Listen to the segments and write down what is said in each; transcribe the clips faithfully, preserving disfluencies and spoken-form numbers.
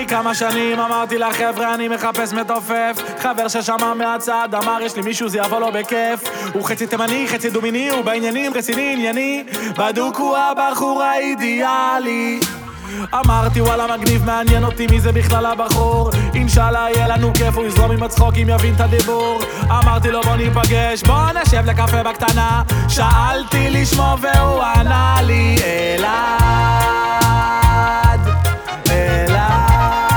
לפני כמה שנים אמרתי לחבר'ה אני מחפש מתופף. חבר ששמע מהצד אמר יש לי מישהו זה יבוא לו בכיף. הוא חצי תימני חצי דומיני הוא בעניינים רציני ענייני בדוק הוא הבחור האידיאלי. אמרתי וואלה מגניב מעניין אותי מי זה בכלל הבחור. אינשאללה יהיה לנו כיף הוא יזרום עם הצחוקים יבין את הדיבור. אמרתי לו בוא ניפגש בוא נשב לקפה בקטנה. שאלתי לשמו והוא ענה לי אלעד אלעד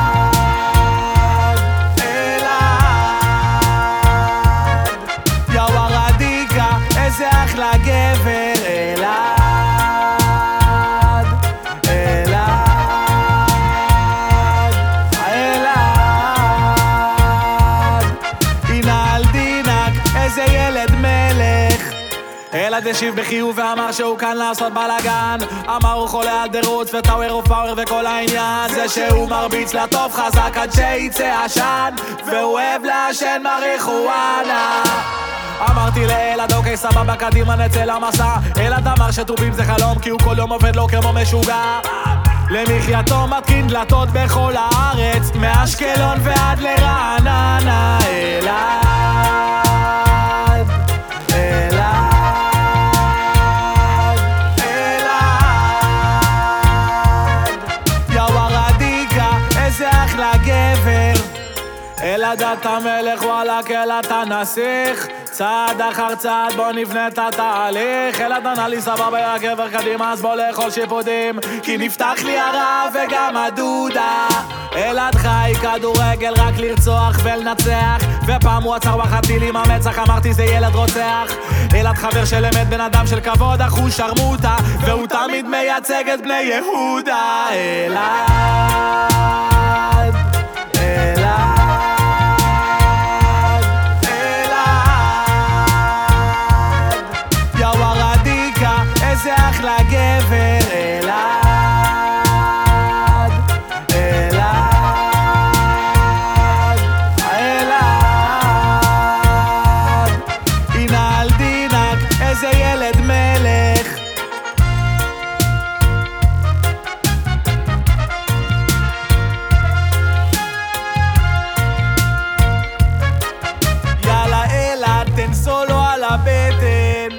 אלעד יא וורדיקה איזה אחלה גבר אלעד איזה ילד מלך. אלעד השיב בחיוב ואמר שהוא כאן לעשות בלאגן. אמר הוא חולה על דרוץ וטאוור אוף פאוור וכל העניין זה שהוא מרביץ לטוב חזק עד שיצא עשן והוא אוהב לעשן מריחואנה. אמרתי לאלעד אוקיי סבבה קדימה נצא למסע. אלעד אמר שטובים זה חלום כי הוא כל יום עובד לו כמו משוגע. למחייתו מתקין דלתות בכל הארץ מאשקלון ועד לרעננה. אלעד אלעד אתה מלך וואלק אלעד אתה נסיך. צעד אחר צעד בוא נבנה את התהליך. אלעד ענה לי סבבה יא גבר קדימה אז בוא לאכול שיפודים כי נפתח לי הרעב וגם הדודה. אלעד חי כדורגל רק לרצוח ולנצח ופעם הוא עצר בחטיל עם המצח אמרתי זה ילד רוצח. אלעד חבר של אמת בן אדם של כבוד אך הוא שרמוטה והוא תמיד מייצג את בני יהודה. אלעד אלעד איזה אחלה גבר אלעד אלעד אלעד הנה על דינק איזה ילד מלך. יאללה אלעד תן סולו על הבטן.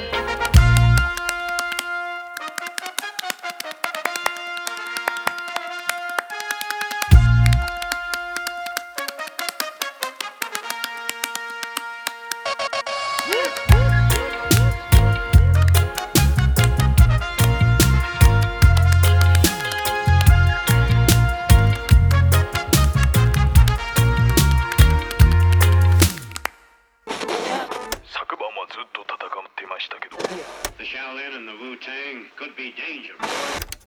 The Shaolin and the Wu-Tang could be dangerous.